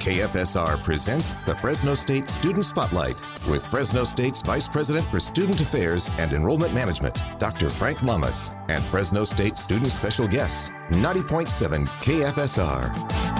KFSR presents the Fresno State Student Spotlight with Fresno State's Vice President for Student Affairs and Enrollment Management, Dr. Frank Lamas, and Fresno State student special guests, 90.7 KFSR.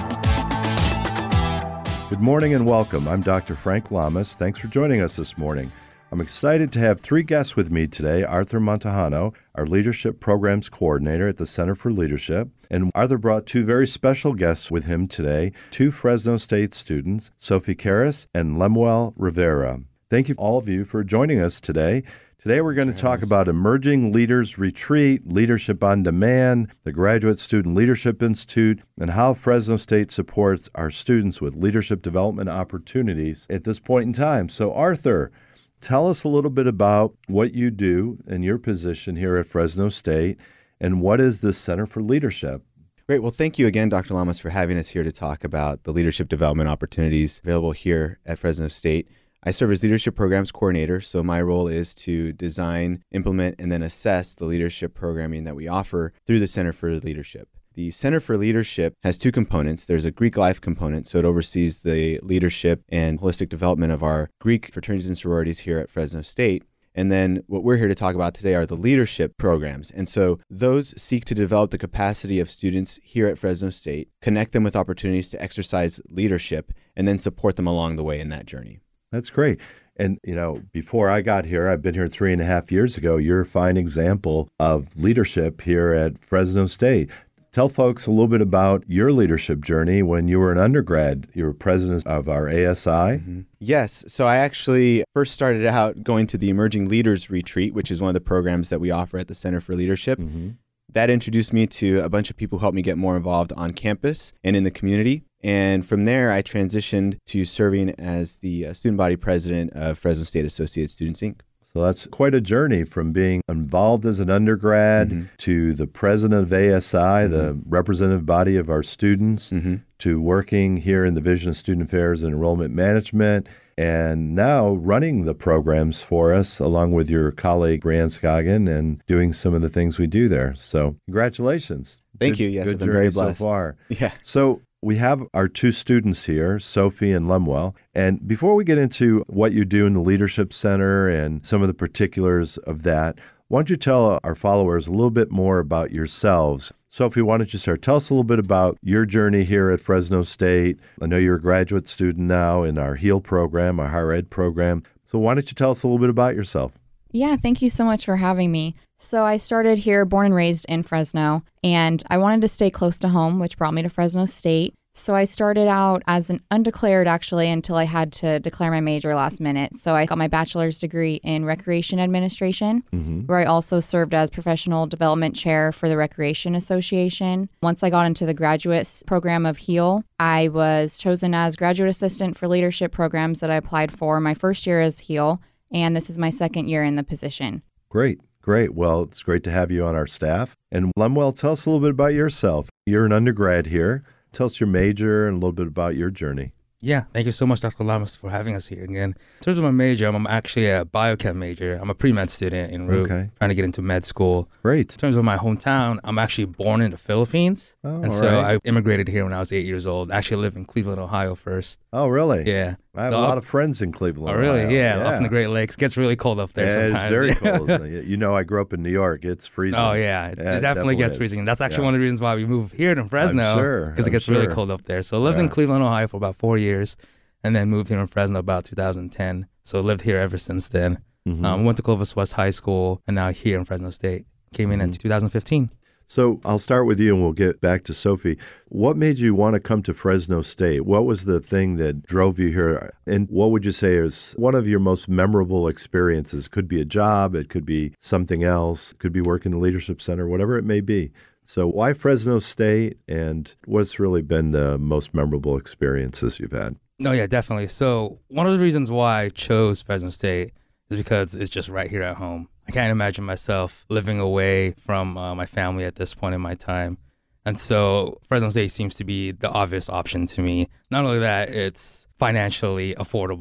Good morning and welcome. I'm Dr. Frank Lamas. Thanks for joining us this morning. I'm excited to have three guests with me today. Arthur Montejano, our Leadership Programs Coordinator at the Center for Leadership. And Arthur brought two very special guests with him today, two Fresno State students, Sophie Karras and Lemuel Rivera. Thank you all of you for joining us today. Today we're going to talk about Emerging Leaders Retreat, Leadership on Demand, the Graduate Student Leadership Institute, and how Fresno State supports our students with leadership development opportunities at this point in time. So Arthur, tell us a little bit about what you do in your position here at Fresno State, and what is the Center for Leadership? Great. Well, thank you again, Dr. Lamas, for having us here to talk about the leadership development opportunities available here at Fresno State. I serve as Leadership Programs Coordinator, so my role is to design, implement, and then assess the leadership programming that we offer through the Center for Leadership. The Center for Leadership has two components. There's a Greek life component, so it oversees the leadership and holistic development of our Greek fraternities and sororities here at Fresno State. And then what we're here to talk about today are the leadership programs. And so those seek to develop the capacity of students here at Fresno State, connect them with opportunities to exercise leadership, and then support them along the way in that journey. That's great. And, before I got here, I've been here 3.5 years ago, you're a fine example of leadership here at Fresno State. Tell folks a little bit about your leadership journey when you were an undergrad. You were president of our ASI. Mm-hmm. Yes. So I actually first started out going to the Emerging Leaders Retreat, which is one of the programs that we offer at the Center for Leadership. Mm-hmm. That introduced me to a bunch of people who helped me get more involved on campus and in the community. And from there, I transitioned to serving as the student body president of Fresno State Associated Students, Inc. So that's quite a journey from being involved as an undergrad to the president of ASI, the representative body of our students, to working here in the Division of Student Affairs and Enrollment Management, and now running the programs for us along with your colleague, Brianne Scoggin, and doing some of the things we do there. So congratulations. Thank you. Yes, I've been very blessed. So far. Yeah. So we have our two students here, Sophie and Lemuel. And before we get into what you do in the Leadership Center and some of the particulars of that, why don't you tell our followers a little bit more about yourselves? Sophie, why don't you start? Tell us a little bit about your journey here at Fresno State. I know you're a graduate student now in our HEAL program, our higher ed program. So why don't you tell us a little bit about yourself? Yeah, thank you so much for having me. So I started here, born and raised in Fresno, and I wanted to stay close to home, which brought me to Fresno State. So I started out as an undeclared, actually, until I had to declare my major last minute. So I got my bachelor's degree in recreation administration, where I also served as professional development chair for the Recreation Association. Once I got into the graduate program of HEAL, I was chosen as graduate assistant for leadership programs that I applied for my first year as HEAL, and this is my second year in the position. Great. Well, it's great to have you on our staff. And Lemuel, tell us a little bit about yourself. You're an undergrad here. Tell us your major and a little bit about your journey. Yeah, thank you so much, Dr. Lamas, for having us here again. In terms of my major, I'm actually a biochem major. I'm a pre-med student en route, trying to get into med school. Great. In terms of my hometown, I'm actually born in the Philippines. So I immigrated here when I was 8 years old. I actually lived in Cleveland, Ohio first. Oh, really? Yeah. I have a lot of friends in Cleveland, Oh, really? Ohio. Yeah, up in the Great Lakes. Gets really cold up there sometimes. It's very cold. I grew up in New York. It's freezing. Oh, yeah. It definitely gets freezing. That's actually one of the reasons why we moved here to Fresno, because it gets really cold up there. So I lived in Cleveland, Ohio for about 4 years, and then moved here in Fresno about 2010. So lived here ever since then. Went to Clovis West High School, and now here in Fresno State. Came in 2015. So I'll start with you and we'll get back to Sophie. What made you want to come to Fresno State? What was the thing that drove you here? And what would you say is one of your most memorable experiences? Could be a job, it could be something else, it could be working in the Leadership Center, whatever it may be. So why Fresno State, and what's really been the most memorable experiences you've had? No, yeah, definitely. So one of the reasons why I chose Fresno State is because it's just right here at home. I can't imagine myself living away from my family at this point in my time. And so Fresno State seems to be the obvious option to me. Not only that, it's financially affordable.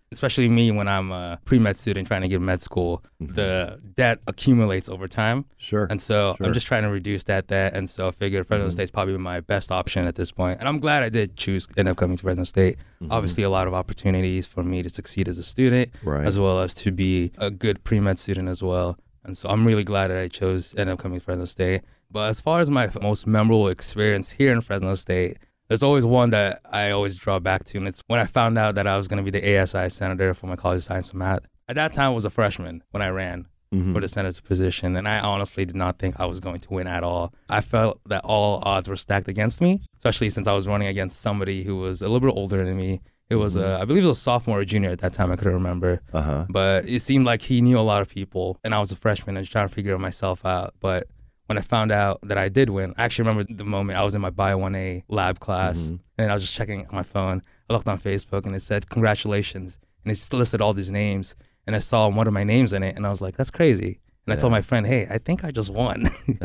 especially me when I'm a pre-med student trying to get med school, the debt accumulates over time. Sure. And so I'm just trying to reduce that debt. And so I figured Fresno State's probably my best option at this point. And I'm glad I did end up coming to Fresno State. Obviously, a lot of opportunities for me to succeed as a student, as well as to be a good pre-med student as well. And so I'm really glad that I ended up coming to Fresno State. But as far as my most memorable experience here in Fresno State, there's always one that I always draw back to, and it's when I found out that I was going to be the ASI senator for my College of Science and Math. At that time, I was a freshman when I ran for the senator's position, and I honestly did not think I was going to win at all. I felt that all odds were stacked against me, especially since I was running against somebody who was a little bit older than me. It was, I believe it was a sophomore or junior at that time, I couldn't remember. But it seemed like he knew a lot of people, and I was a freshman and trying to figure myself out. But when I found out that I did win, I actually remember the moment I was in my Bio 1A lab class, and I was just checking my phone. I looked on Facebook, and it said, "Congratulations." And it listed all these names, and I saw one of my names in it, and I was like, that's crazy. And I told my friend, hey, I think I just won.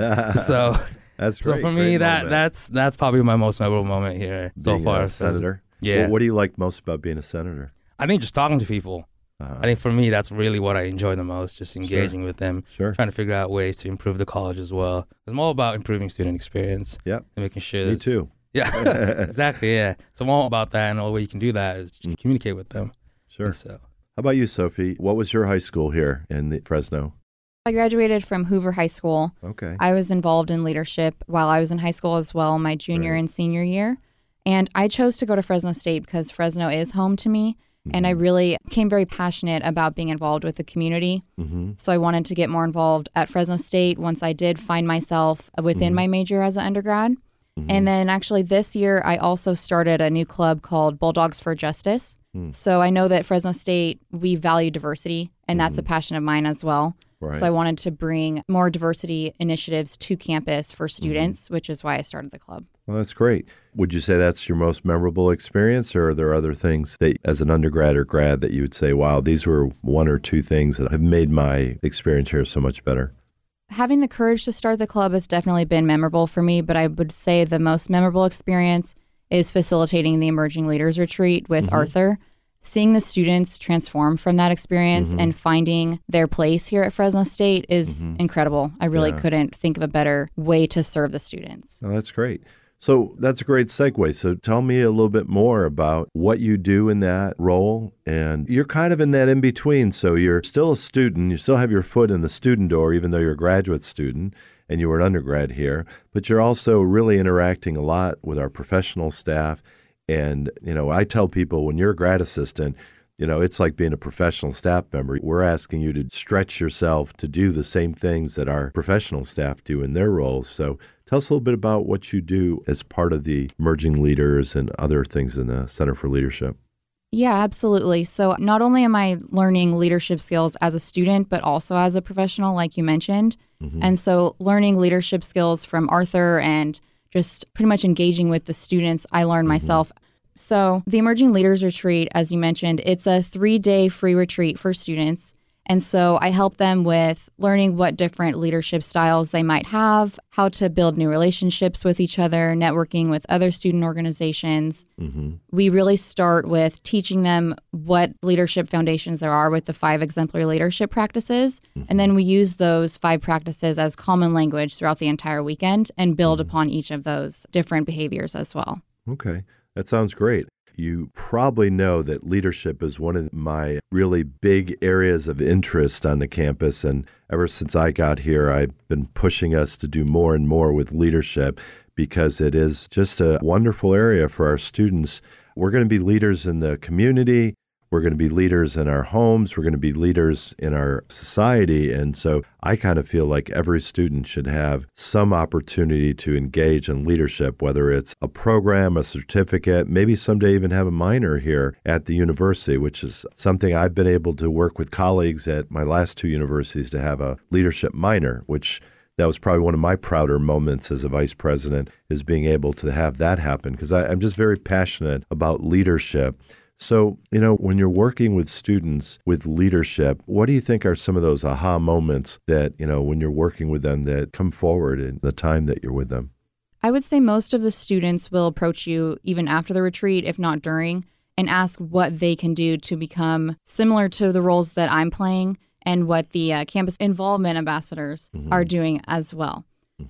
So that's great. So for me, that's probably my most memorable moment here so far. A senator? Yeah. Well, what do you like most about being a senator? I think just talking to people. I think for me, that's really what I enjoy the most, just engaging with them, trying to figure out ways to improve the college as well. It's more about improving student experience. Yep. And making sure Me too. Yeah, exactly, yeah. So I'm all about that, and the way you can do that is just communicate with them. Sure. So, how about you, Sophie? What was your high school here in Fresno? I graduated from Hoover High School. Okay. I was involved in leadership while I was in high school as well, my junior and senior year. And I chose to go to Fresno State because Fresno is home to me. And I really became very passionate about being involved with the community. So I wanted to get more involved at Fresno State once I did find myself within my major as an undergrad. And then actually this year, I also started a new club called Bulldogs for Justice. So I know that Fresno State, we value diversity, and that's a passion of mine as well. So I wanted to bring more diversity initiatives to campus for students, which is why I started the club. Well, that's great. Would you say that's your most memorable experience, or are there other things that as an undergrad or grad that you would say, wow, these were one or two things that have made my experience here so much better? Having the courage to start the club has definitely been memorable for me, but I would say the most memorable experience is facilitating the Emerging Leaders Retreat with Arthur. Seeing the students transform from that experience and finding their place here at Fresno State is incredible. I really couldn't think of a better way to serve the students. Oh, that's great. So that's a great segue. So tell me a little bit more about what you do in that role. And you're kind of in that in-between. So you're still a student. You still have your foot in the student door, even though you're a graduate student and you were an undergrad here. But you're also really interacting a lot with our professional staff. And, you know, I tell people when you're a grad assistant, you know, it's like being a professional staff member. We're asking you to stretch yourself to do the same things that our professional staff do in their roles. So tell us a little bit about what you do as part of the Emerging Leaders and other things in the Center for Leadership. Yeah, absolutely. So not only am I learning leadership skills as a student, but also as a professional, like you mentioned. And so learning leadership skills from Arthur and just pretty much engaging with the students, I learned myself. So the Emerging Leaders Retreat, as you mentioned, it's a 3-day free retreat for students. And so I help them with learning what different leadership styles they might have, how to build new relationships with each other, networking with other student organizations. We really start with teaching them what leadership foundations there are with the 5 exemplary leadership practices. And then we use those 5 practices as common language throughout the entire weekend and build upon each of those different behaviors as well. Okay, that sounds great. You probably know that leadership is one of my really big areas of interest on the campus. And ever since I got here, I've been pushing us to do more and more with leadership because it is just a wonderful area for our students. We're going to be leaders in the community. We're going to be leaders in our homes. We're going to be leaders in our society. And so I kind of feel like every student should have some opportunity to engage in leadership, whether it's a program, a certificate, maybe someday even have a minor here at the university, which is something I've been able to work with colleagues at my last 2 universities to have a leadership minor, which that was probably one of my prouder moments as a vice president, is being able to have that happen because I'm just very passionate about leadership. So, you know, when you're working with students with leadership, what do you think are some of those aha moments that, you know, when you're working with them that come forward in the time that you're with them? I would say most of the students will approach you even after the retreat, if not during, and ask what they can do to become similar to the roles that I'm playing and what the campus involvement ambassadors are doing as well.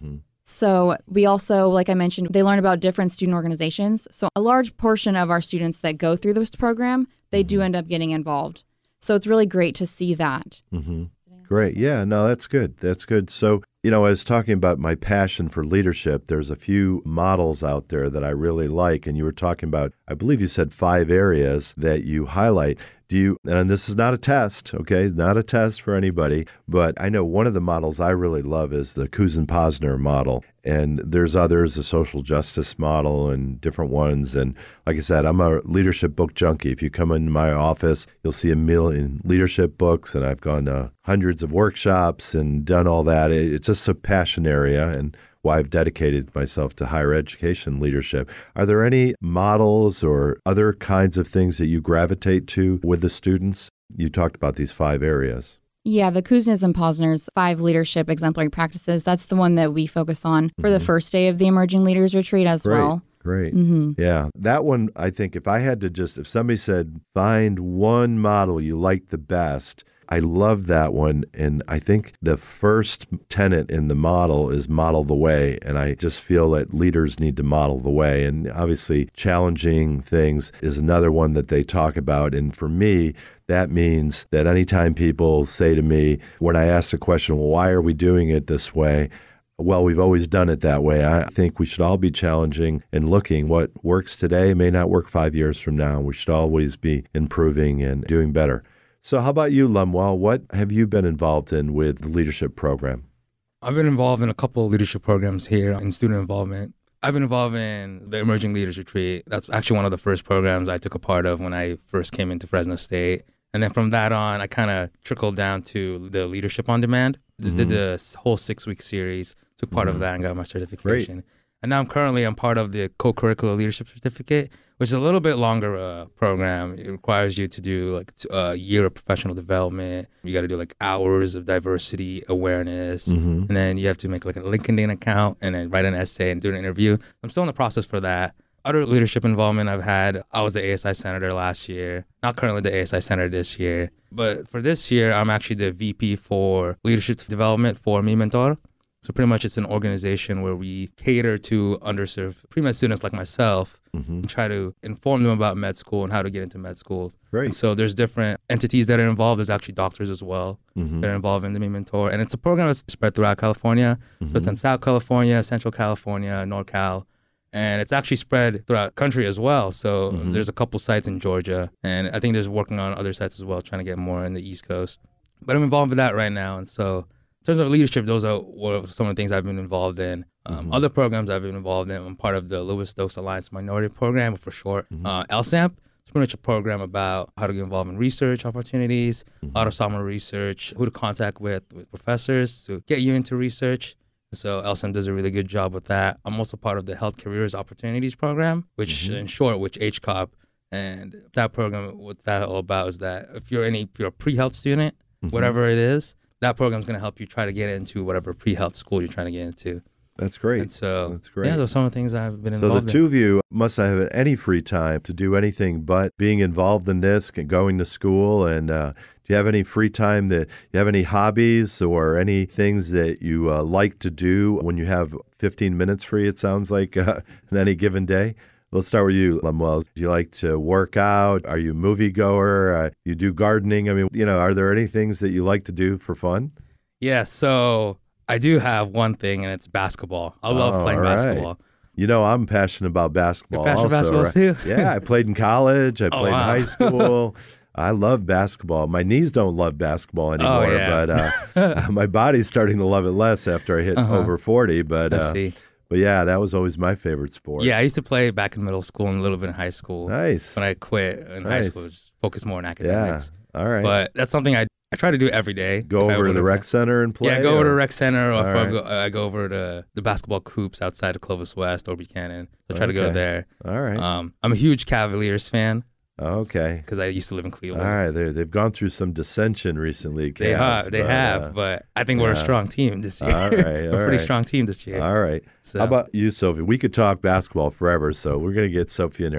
So we also, like I mentioned, they learn about different student organizations. So a large portion of our students that go through this program, they do end up getting involved. So it's really great to see that. Great. Yeah, no, that's good. That's good. So, I was talking about my passion for leadership. There's a few models out there that I really like. And you were talking about, I believe you said 5 areas that you highlight. And this is not a test, okay? Not a test for anybody, but I know one of the models I really love is the Kusin-Posner model. And there's others, the social justice model and different ones. And like I said, I'm a leadership book junkie. If you come into my office, you'll see a million leadership books, and I've gone to hundreds of workshops and done all that. It's just a passion area, and why I've dedicated myself to higher education leadership. Are there any models or other kinds of things that you gravitate to with the students? You talked about these 5 areas. Yeah, the Kusin and Posner's 5 leadership exemplary practices, that's the one that we focus on for the first day of the Emerging Leaders Retreat as well. Great. Yeah, that one, I think if I had to if somebody said, find one model you like the best, I love that one. And I think the first tenet in the model is model the way. And I just feel that leaders need to model the way. And obviously, challenging things is another one that they talk about. And for me, that means that anytime people say to me, when I ask the question, well, why are we doing it this way? Well, we've always done it that way. I think we should all be challenging and looking. What works today may not work 5 years from now. We should always be improving and doing better. So how about you, Lemuel? What have you been involved in with the leadership program? I've been involved in a couple of leadership programs here in student involvement. I've been involved in the Emerging Leaders Retreat. That's actually one of the first programs I took a part of when I first came into Fresno State. And then from that on, I kind of trickled down to the Leadership on Demand. Did the whole 6-week series, took part of that and got my certification. Great. And now I'm part of the co-curricular leadership certificate, which is a little bit longer program. It requires you to do like a year of professional development. You got to do like hours of diversity awareness. And then you have to make like a LinkedIn account and then write an essay and do an interview. I'm still in the process for that. Other leadership involvement I've had, I was the ASI Senator last year, not currently the ASI Senator this year. But for this year, I'm actually the VP for Leadership Development for Mi Mentor. So pretty much it's an organization where we cater to underserved pre-med students like myself and try to inform them about med school and how to get into med schools. Great. And so there's different entities that are involved. There's actually doctors as well that are involved in the Mi Mentor. And it's a program that's spread throughout California. So it's in South California, Central California, NorCal. And it's actually spread throughout the country as well. So there's a couple sites in Georgia. And I think there's working on other sites as well, trying to get more in the East Coast. But I'm involved with that right now. And so in terms of leadership, those are some of the things I've been involved in. Other programs I've been involved in, I'm part of the Lewis Stokes Alliance Minority Program, for short, LSAMP. It's pretty much a program about how to get involved in research opportunities, a lot of summer research, who to contact with professors to get you into research. So LSAMP does a really good job with that. I'm also part of the Health Careers Opportunities Program, which in short, which HCOP. And that program, what's that all about is that if you're a pre-health student, whatever it is, that program's going to help you try to get into whatever pre-health school you're trying to get into. That's great. And so, that's great. Yeah, those are some of the things I've been involved in. So the two of you must not have any free time to do anything but being involved in this and going to school. And do you have any free time you have any hobbies or any things that you like to do when you have 15 minutes free, it sounds like, on any given day? Let's start with you, Lemuel. Do you like to work out? Are you a moviegoer? You do gardening? I mean, are there any things that you like to do for fun? Yeah, so I do have one thing, and it's basketball. I love playing basketball. I'm passionate about basketball. You're passionate about basketball too? Yeah, I played in college. I played in high school. I love basketball. My knees don't love basketball anymore, but my body's starting to love it less after I hit over 40. But I see. But yeah, that was always my favorite sport. Yeah, I used to play back in middle school and a little bit in high school. Nice. When I quit in high school, just focus more on academics. Yeah, all right. But that's something I try to do every day. Go over to the rec center and play? Yeah, go over to the rec center, or I go over to the basketball coops outside of Clovis West or Buchanan. I try to go there. All right. I'm a huge Cavaliers fan. Okay. Because I used to live in Cleveland. All right. They've gone through some dissension recently. Cavs, they have, but I think we're a strong team this year. All right. We're a pretty strong team this year. All right. So. How about you, Sophie? We could talk basketball forever, so we're going to get Sophie in there.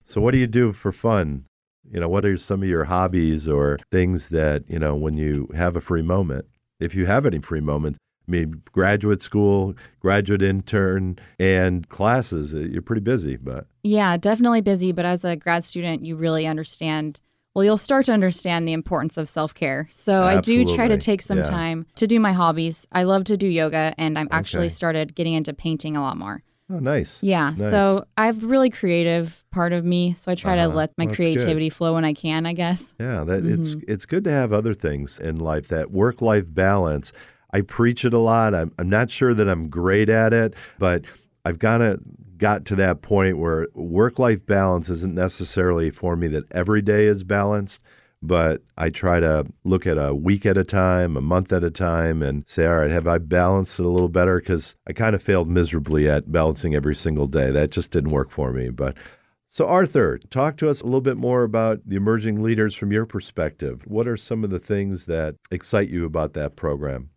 So what do you do for fun? What are some of your hobbies or things that, when you have a free moment, if you have any free moments, I mean, graduate school, graduate intern, and classes, you're pretty busy, but. Yeah, definitely busy. But as a grad student, you really understand, you'll start to understand the importance of self-care. So Absolutely. I do try to take some time to do my hobbies. I love to do yoga, and I'm actually started getting into painting a lot more. Oh, nice. Yeah. Nice. So I have a really creative part of me. So I try to let my creativity flow when I can, I guess. Yeah, it's good to have other things in life, that work-life balance. I preach it a lot. I'm not sure that I'm great at it, but I've got to that point where work-life balance isn't necessarily for me that every day is balanced, but I try to look at a week at a time, a month at a time, and say, all right, have I balanced it a little better? Because I kind of failed miserably at balancing every single day. That just didn't work for me. But so Arthur, talk to us a little bit more about the Emerging Leaders from your perspective. What are some of the things that excite you about that program?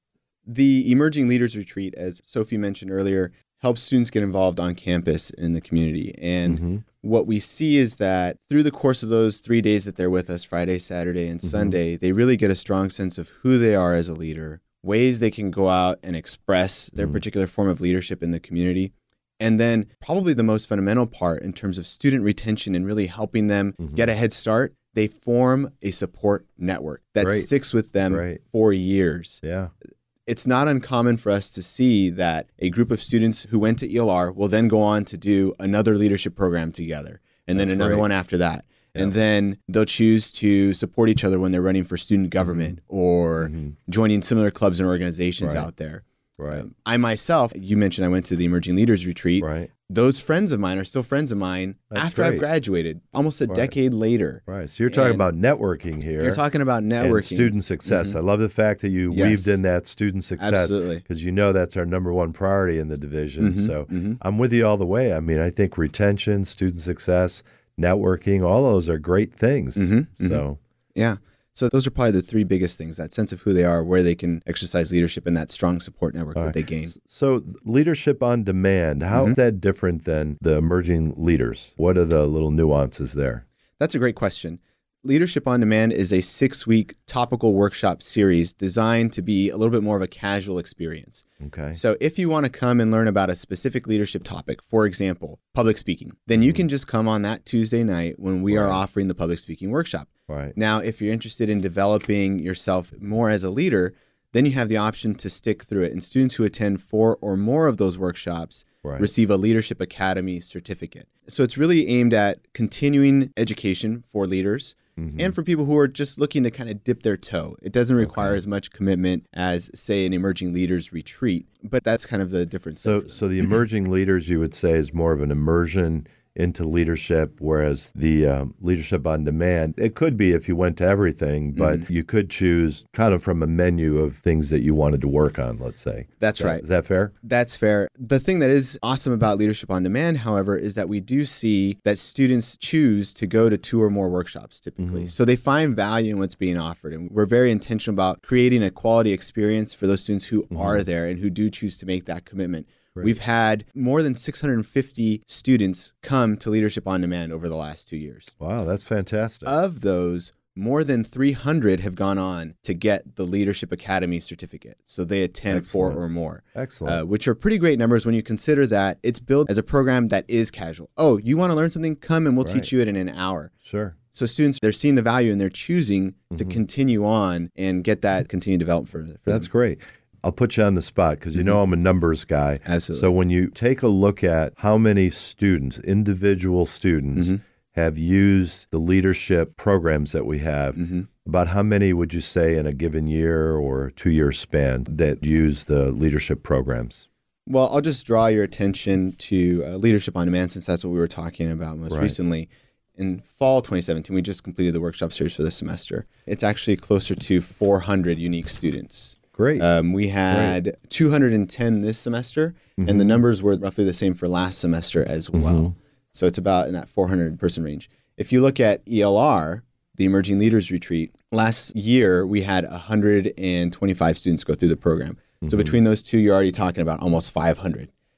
The Emerging Leaders Retreat, as Sophie mentioned earlier, helps students get involved on campus in the community. And what we see is that through the course of those 3 days that they're with us, Friday, Saturday, and Sunday, they really get a strong sense of who they are as a leader, ways they can go out and express their particular form of leadership in the community. And then probably the most fundamental part in terms of student retention and really helping them get a head start, they form a support network that sticks with them for years. Yeah. It's not uncommon for us to see that a group of students who went to ELR will then go on to do another leadership program together, and then another one after that. Yeah. And then they'll choose to support each other when they're running for student government or joining similar clubs and organizations out there. Right. I myself, you mentioned I went to the Emerging Leaders Retreat. Right. Those friends of mine are still friends of mine after I've graduated, almost a decade later. Right. So you're talking about networking here. You're talking about networking. And student success. I love the fact that you weaved in that student success. Absolutely. Because that's our number one priority in the division. So I'm with you all the way. I mean, I think retention, student success, networking, all those are great things. So yeah. So those are probably the three biggest things, that sense of who they are, where they can exercise leadership, and that strong support network that they gain. So leadership on demand, how is that different than the Emerging Leaders? What are the little nuances there? That's a great question. Leadership on Demand is a 6-week topical workshop series designed to be a little bit more of a casual experience. Okay. So if you want to come and learn about a specific leadership topic, for example, public speaking, then you can just come on that Tuesday night when we are offering the public speaking workshop. Right. Now, if you're interested in developing yourself more as a leader, then you have the option to stick through it. And students who attend 4 or more of those workshops receive a Leadership Academy certificate. So it's really aimed at continuing education for leaders and for people who are just looking to kind of dip their toe. It doesn't require as much commitment as, say, an Emerging Leaders Retreat, but that's kind of the difference. So the Emerging Leaders, you would say, is more of an immersion into leadership, whereas the Leadership on Demand, it could be if you went to everything, but you could choose kind of from a menu of things that you wanted to work on, let's say. That's right. Is that fair? That's fair. The thing that is awesome about Leadership on Demand, however, is that we do see that students choose to go to 2 or more workshops typically. So they find value in what's being offered. And we're very intentional about creating a quality experience for those students who are there and who do choose to make that commitment. Right. We've had more than 650 students come to Leadership on Demand over the last 2 years. Wow, that's fantastic. Of those, more than 300 have gone on to get the Leadership Academy certificate. So they attend 4 or more. Excellent. Which are pretty great numbers when you consider that it's built as a program that is casual. Oh, you want to learn something? Come and we'll teach you it in an hour. Sure. So students, they're seeing the value and they're choosing to continue on and get that continued development for That's great. I'll put you on the spot because I'm a numbers guy. Absolutely. So when you take a look at how many students, individual students, have used the leadership programs that we have, about how many would you say in a given year or 2-year span that use the leadership programs? Well, I'll just draw your attention to Leadership on Demand, since that's what we were talking about most recently. In fall 2017, we just completed the workshop series for this semester. It's actually closer to 400 unique students. Great. We had 210 this semester, and the numbers were roughly the same for last semester as well. So it's about in that 400-person range. If you look at ELR, the Emerging Leaders Retreat, last year we had 125 students go through the program. So between those two, you're already talking about almost 500.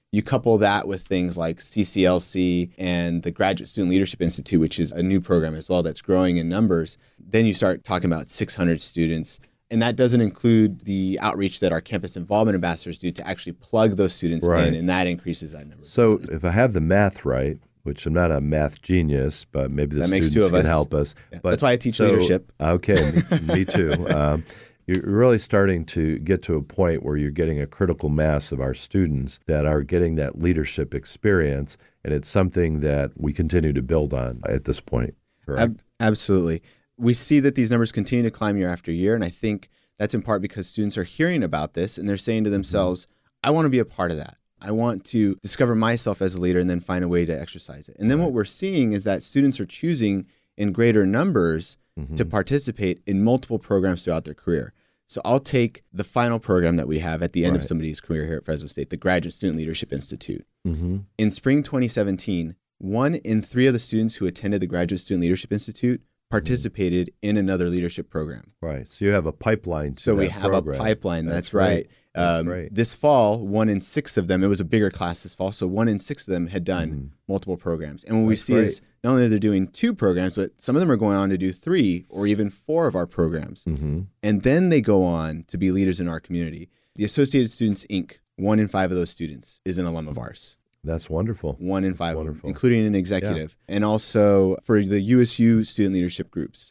You couple that with things like CCLC and the Graduate Student Leadership Institute, which is a new program as well that's growing in numbers. Then you start talking about 600 students. And that doesn't include the outreach that our campus involvement ambassadors do to actually plug those students in, and that increases that number. So if I have the math right, which I'm not a math genius, but maybe the students can help us. Yeah. But that's why I teach leadership. Okay, me too. You're really starting to get to a point where you're getting a critical mass of our students that are getting that leadership experience, and it's something that we continue to build on at this point, correct? Absolutely. We see that these numbers continue to climb year after year, and I think that's in part because students are hearing about this, and they're saying to themselves, I want to be a part of that. I want to discover myself as a leader and then find a way to exercise it. And then what we're seeing is that students are choosing in greater numbers to participate in multiple programs throughout their career. So I'll take the final program that we have at the end of somebody's career here at Fresno State, the Graduate Student Leadership Institute. In spring 2017, 1 in 3 of the students who attended the Graduate Student Leadership Institute participated in another leadership program. Right. So you have a pipeline to So that we have program. a pipeline. That's great. right. This fall, 1 in 6 of them, it was a bigger class this fall, so 1 in 6 of them had done multiple programs. And what we see is not only are they doing 2 programs, but some of them are going on to do 3 or even 4 of our programs. And then they go on to be leaders in our community. The Associated Students, Inc., 1 in 5 of those students is an alum of ours. That's wonderful. 1 in 5 of them, including an executive. And also for the USU student leadership groups,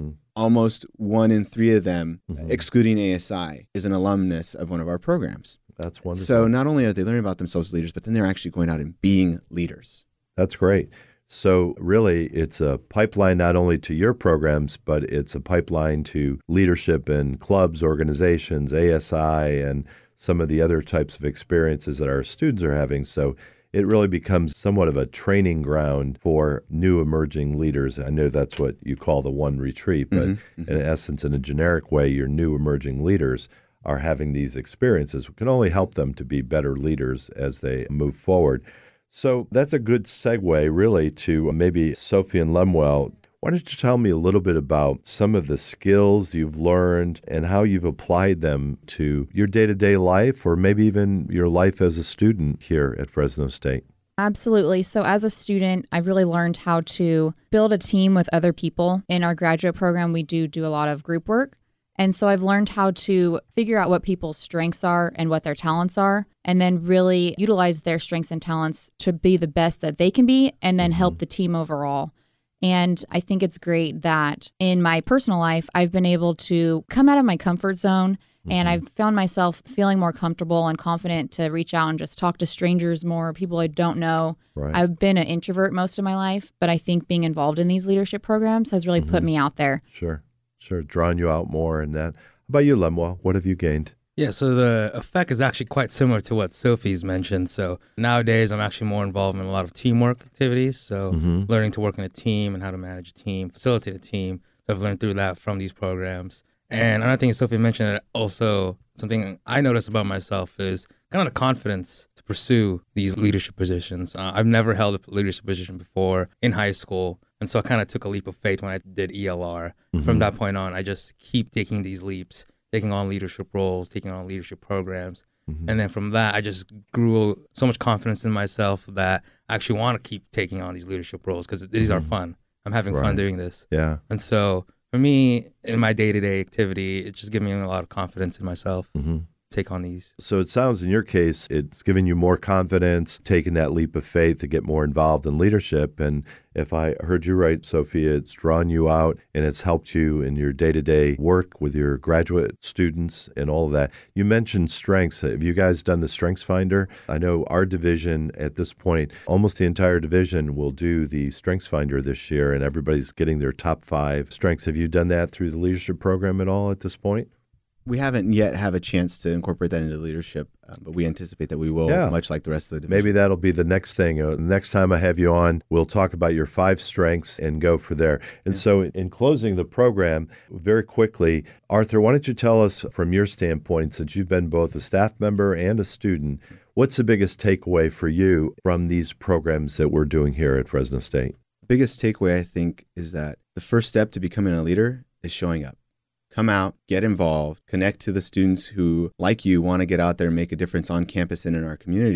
almost 1 in 3 of them, excluding ASI, is an alumnus of one of our programs. That's wonderful. So not only are they learning about themselves as leaders, but then they're actually going out and being leaders. That's great. So really, it's a pipeline not only to your programs, but it's a pipeline to leadership in clubs, organizations, ASI, and some of the other types of experiences that our students are having. So it really becomes somewhat of a training ground for new emerging leaders. I know that's what you call the one retreat, but in essence, in a generic way, your new emerging leaders are having these experiences. We can only help them to be better leaders as they move forward. So that's a good segue, really, to maybe Sophie and Lemuel. Why don't you tell me a little bit about some of the skills you've learned and how you've applied them to your day-to-day life or maybe even your life as a student here at Fresno State? Absolutely. So as a student, I've really learned how to build a team with other people. In our graduate program, we do a lot of group work. And so I've learned how to figure out what people's strengths are and what their talents are, and then really utilize their strengths and talents to be the best that they can be and then help the team overall. And I think it's great that in my personal life, I've been able to come out of my comfort zone and I've found myself feeling more comfortable and confident to reach out and just talk to strangers more, people I don't know. Right. I've been an introvert most of my life, but I think being involved in these leadership programs has really put me out there. Sure, drawing you out more in that. How about you, Lemuel? What have you gained? Yeah, so the effect is actually quite similar to what Sophie's mentioned. So nowadays, I'm actually more involved in a lot of teamwork activities. So learning to work in a team and how to manage a team, facilitate a team. So I've learned through that from these programs. And another thing Sophie mentioned, also something I noticed about myself is kind of the confidence to pursue these leadership positions. I've never held a leadership position before in high school. And so I kind of took a leap of faith when I did ELR. From that point on, I just keep taking these leaps, taking on leadership roles, taking on leadership programs. And then from that, I just grew so much confidence in myself that I actually want to keep taking on these leadership roles because these are fun. I'm having fun doing this. Yeah. And so for me, in my day-to-day activity, it's just giving me a lot of confidence in myself. Take on these. So it sounds in your case, it's giving you more confidence, taking that leap of faith to get more involved in leadership. And if I heard you right, Sophia, it's drawn you out and it's helped you in your day-to-day work with your graduate students and all of that. You mentioned strengths. Have you guys done the Strengths Finder? I know our division at this point, almost the entire division will do the Strengths Finder this year, and everybody's getting their top 5 strengths. Have you done that through the leadership program at all at this point? We haven't yet have a chance to incorporate that into leadership, but we anticipate that we will, much like the rest of the division. Maybe that'll be the next thing. Next time I have you on, we'll talk about your 5 strengths and go for there. And so in closing the program, very quickly, Arthur, why don't you tell us from your standpoint, since you've been both a staff member and a student, what's the biggest takeaway for you from these programs that we're doing here at Fresno State? The biggest takeaway, I think, is that the first step to becoming a leader is showing up. Come out, get involved, connect to the students who, like you, want to get out there and make a difference on campus and in our community,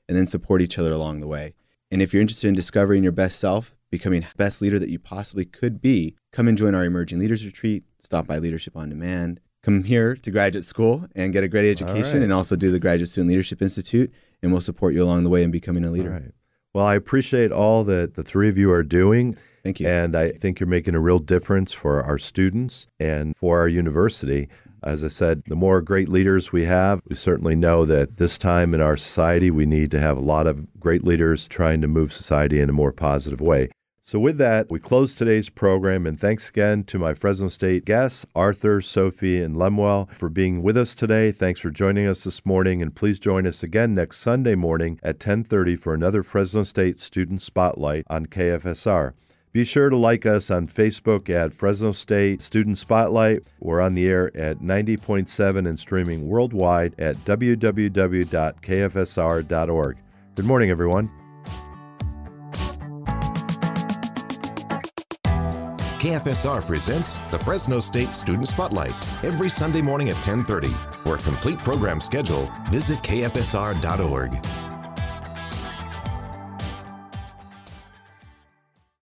and then support each other along the way. And if you're interested in discovering your best self, becoming the best leader that you possibly could be, come and join our Emerging Leaders Retreat, stop by Leadership on Demand, come here to graduate school and get a great education, and also do the Graduate Student Leadership Institute, and we'll support you along the way in becoming a leader. All right. Well, I appreciate all that the three of you are doing. Thank you. And I think you're making a real difference for our students and for our university. As I said, the more great leaders we have, we certainly know that this time in our society, we need to have a lot of great leaders trying to move society in a more positive way. So with that, we close today's program, and thanks again to my Fresno State guests, Arthur, Sophie, and Lemuel, for being with us today. Thanks for joining us this morning, and please join us again next Sunday morning at 10:30 for another Fresno State Student Spotlight on KFSR. Be sure to like us on Facebook at Fresno State Student Spotlight. We're on the air at 90.7 and streaming worldwide at www.kfsr.org. Good morning, everyone. KFSR presents the Fresno State Student Spotlight every Sunday morning at 10:30. For a complete program schedule, visit kfsr.org.